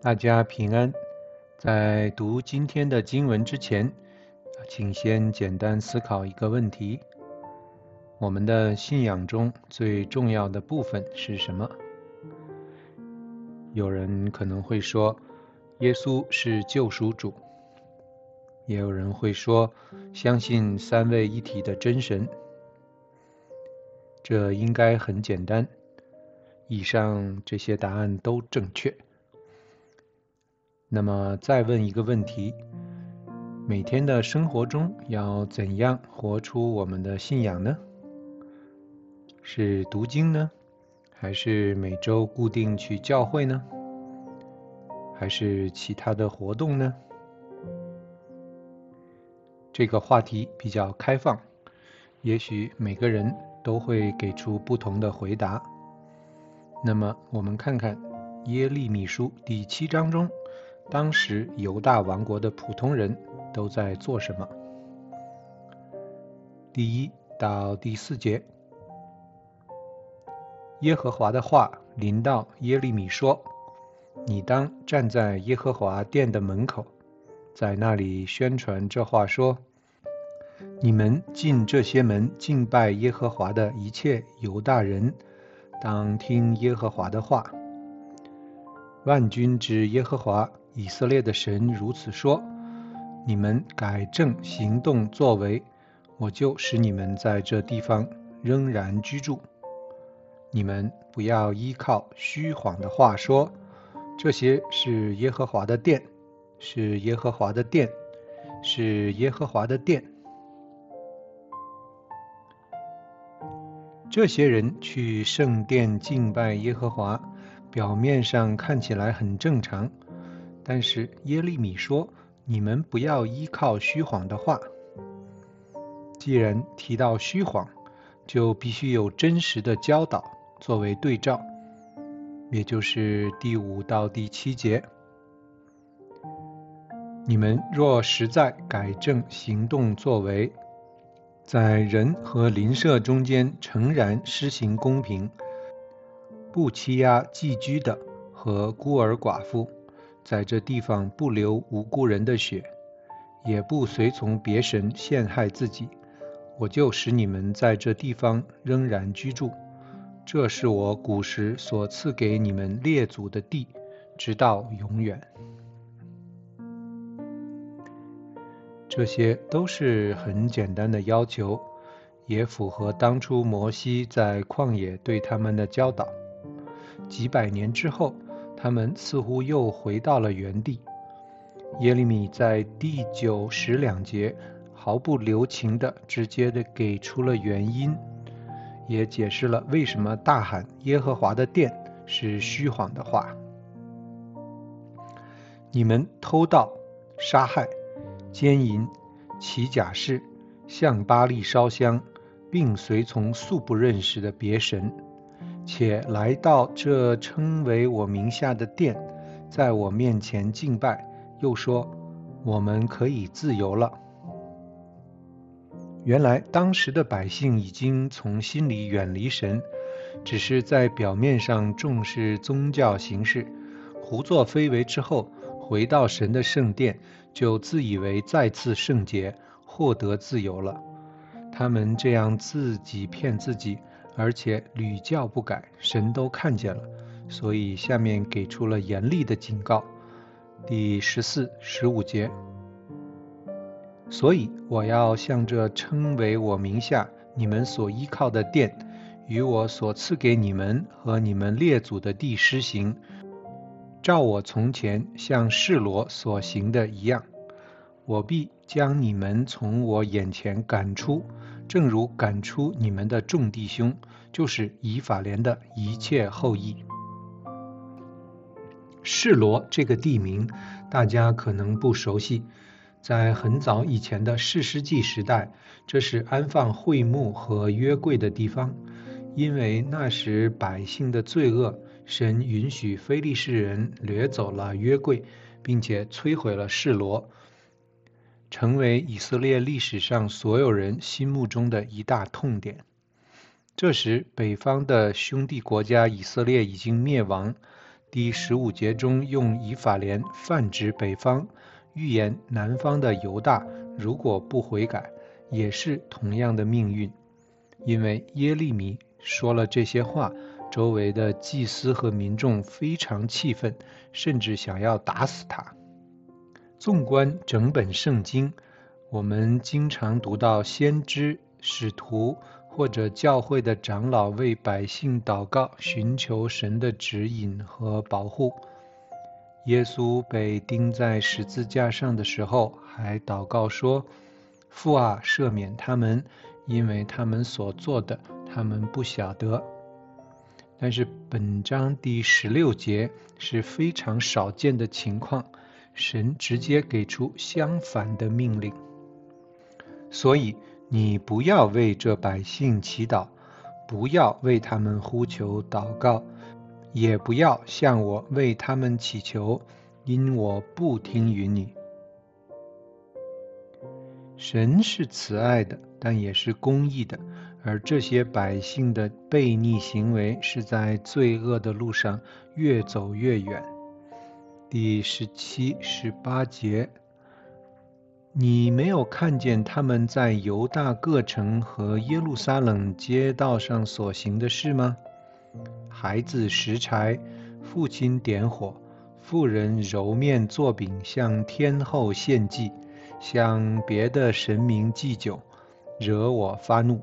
大家平安。在读今天的经文之前，请先简单思考一个问题：我们的信仰中最重要的部分是什么？有人可能会说，耶稣是救赎主；也有人会说，相信三位一体的真神。这应该很简单，以上这些答案都正确。那么再问一个问题：每天的生活中要怎样活出我们的信仰呢？是读经呢？还是每周固定去教会呢？还是其他的活动呢？这个话题比较开放，也许每个人都会给出不同的回答。那么我们看看耶利米书第7章中，当时犹大王国的普通人都在做什么？第1到第4节，耶和华的话临到耶利米说：你当站在耶和华殿的门口，在那里宣传这话说：你们进这些门敬拜耶和华的一切犹大人，当听耶和华的话。万军之耶和华以色列的神如此说：你们改正行动作为，我就使你们在这地方仍然居住。你们不要依靠虚谎的话说，这些是耶和华的殿，是耶和华的殿，是耶和华的殿。这些人去圣殿敬拜耶和华，表面上看起来很正常，但是耶利米说，你们不要依靠虚谎的话。既然提到虚谎，就必须有真实的教导作为对照，也就是第5到第7节。你们若实在改正行动作为，在人和邻舍中间诚然施行公平，不欺压寄居的和孤儿寡妇，在这地方不流无辜人的血，也不随从别神陷害自己，我就使你们在这地方仍然居住。这是我古时所赐给你们列祖的地，直到永远。这些都是很简单的要求，也符合当初摩西在旷野对他们的教导。几百年之后，他们似乎又回到了原地。耶利米在第9、10两节毫不留情地直接地给出了原因，也解释了为什么大喊耶和华的殿是虚谎的话。你们偷盗、杀害、奸淫、起假誓，向巴力烧香，并随从素不认识的别神，且来到这称为我名下的殿，在我面前敬拜，又说我们可以自由了。原来当时的百姓已经从心里远离神，只是在表面上重视宗教形式，胡作非为之后，回到神的圣殿，就自以为再次圣洁，获得自由了。他们这样自己骗自己，而且屡教不改，神都看见了，所以下面给出了严厉的警告。第14、15节，所以我要向这称为我名下你们所依靠的殿，与我所赐给你们和你们列祖的地施行，照我从前向示罗所行的一样，我必将你们从我眼前赶出，正如赶出你们的众弟兄，就是以法莲的一切后裔。示罗这个地名大家可能不熟悉，在很早以前的士师记时代，这是安放会幕和约柜的地方。因为那时百姓的罪恶，神允许非利士人掠走了约柜，并且摧毁了示罗，成为以色列历史上所有人心目中的一大痛点。这时北方的兄弟国家以色列已经灭亡， 第15节中用以法莲泛指北方，预言南方的犹大如果不悔改，也是同样的命运。因为耶利米说了这些话，周围的祭司和民众非常气愤，甚至想要打死他。纵观整本圣经，我们经常读到先知、使徒或者教会的长老为百姓祷告，寻求神的指引和保护。耶稣被钉在十字架上的时候，还祷告说：父啊，赦免他们，因为他们所做的，他们不晓得。但是本章第16节是非常少见的情况，神直接给出相反的命令。所以你不要为这百姓祈祷，不要为他们呼求祷告，也不要向我为他们祈求，因我不听允你。神是慈爱的，但也是公义的，而这些百姓的悖逆行为是在罪恶的路上越走越远。第17、18节，你没有看见他们在犹大各城和耶路撒冷街道上所行的事吗？孩子拾柴，父亲点火，妇人揉面做饼，向天后献祭，向别的神明祭酒，惹我发怒。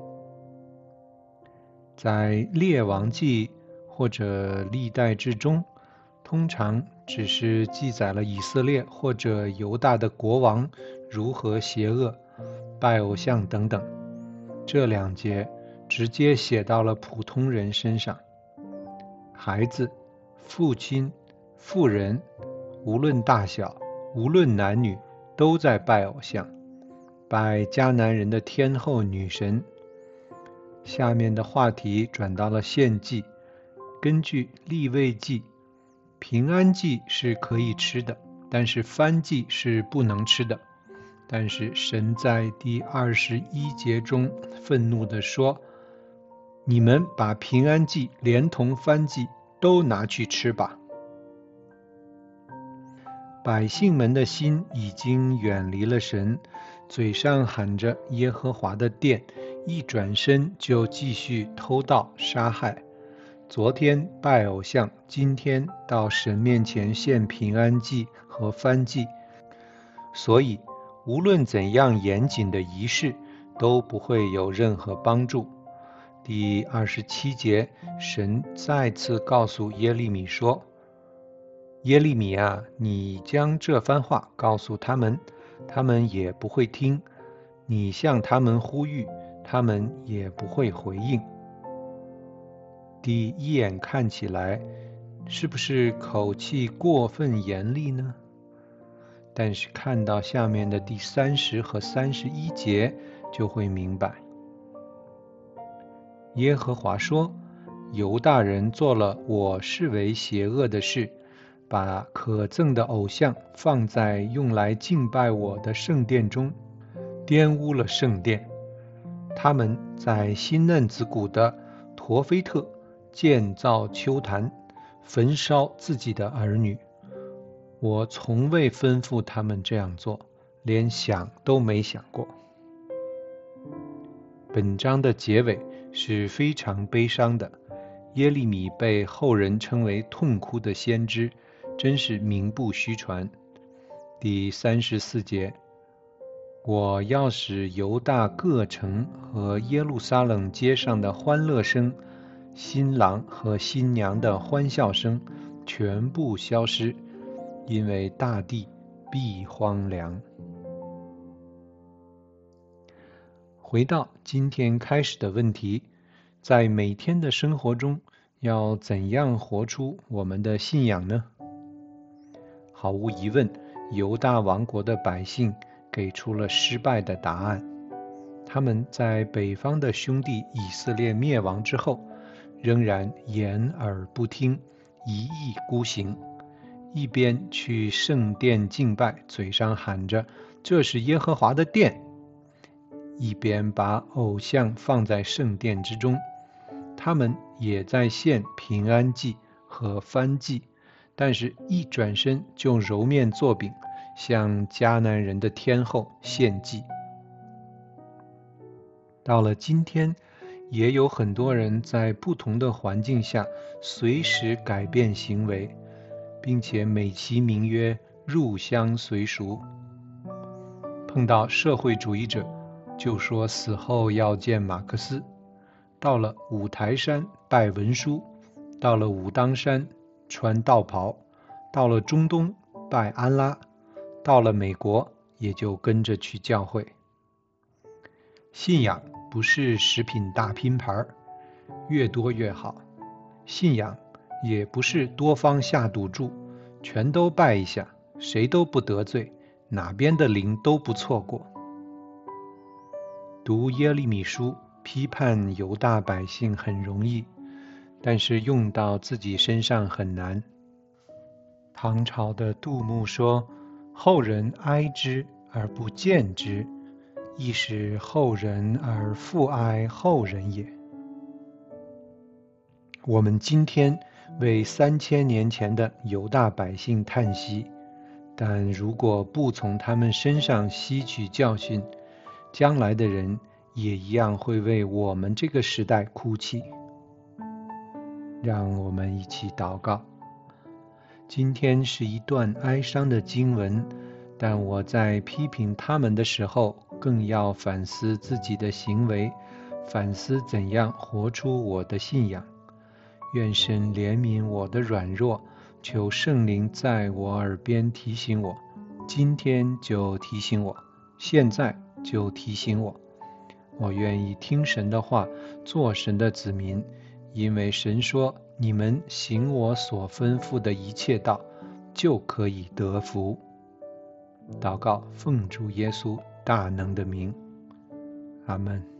在列王记或者历代志中，通常只是记载了以色列或者犹大的国王如何邪恶、拜偶像等等。这2节直接写到了普通人身上，孩子、父亲、妇人，无论大小，无论男女，都在拜偶像，拜迦南人的天后女神。下面的话题转到了献祭。根据利未记，平安祭是可以吃的，但是燔祭是不能吃的。但是神在第21节中愤怒地说：你们把平安祭连同燔祭都拿去吃吧。百姓们的心已经远离了神，嘴上喊着耶和华的殿，一转身就继续偷盗杀害。昨天拜偶像，今天到神面前献平安祭和燔祭，所以无论怎样严谨的仪式都不会有任何帮助。第27节，神再次告诉耶利米说：耶利米啊，你将这番话告诉他们，他们也不会听；你向他们呼吁，他们也不会回应。第一眼看起来，是不是口气过分严厉呢？但是看到下面的第30和31节，就会明白。耶和华说：犹大人做了我视为邪恶的事，把可憎的偶像放在用来敬拜我的圣殿中，玷污了圣殿。他们在新嫩子谷的陀菲特建造丘坛，焚烧自己的儿女。我从未吩咐他们这样做，连想都没想过。本章的结尾是非常悲伤的，耶利米被后人称为痛哭的先知，真是名不虚传。第34节，我要使犹大各城和耶路撒冷街上的欢乐声，新郎和新娘的欢笑声全部消失，因为大地必荒凉。回到今天开始的问题，在每天的生活中要怎样活出我们的信仰呢？毫无疑问，犹大王国的百姓给出了失败的答案。他们在北方的兄弟以色列灭亡之后，仍然掩耳不听，一意孤行，一边去圣殿敬拜，嘴上喊着这是耶和华的殿，一边把偶像放在圣殿之中。他们也在献平安祭和燔祭，但是一转身就揉面做饼，向迦南人的天后献祭。到了今天，也有很多人在不同的环境下随时改变行为，并且美其名曰入乡随俗。碰到社会主义者，就说死后要见马克思；到了五台山拜文殊；到了武当山穿道袍；到了中东拜安拉；到了美国也就跟着去教会。信仰不是食品大拼盘，越多越好。信仰也不是多方下赌注，全都拜一下，谁都不得罪，哪边的灵都不错过。读耶利米书批判犹大百姓很容易，但是用到自己身上很难。唐朝的杜牧说：后人哀之而不见之，亦使后人而复哀后人也。我们今天为3000年前的犹大百姓叹息，但如果不从他们身上吸取教训，将来的人也一样会为我们这个时代哭泣。让我们一起祷告。今天是一段哀伤的经文，但我在批评他们的时候，更要反思自己的行为，反思怎样活出我的信仰。愿神怜悯我的软弱，求圣灵在我耳边提醒我，今天就提醒我，现在就提醒我。我愿意听神的话，做神的子民，因为神说，你们行我所吩咐的一切道，就可以得福。祷告，奉主耶稣大能的名，阿们。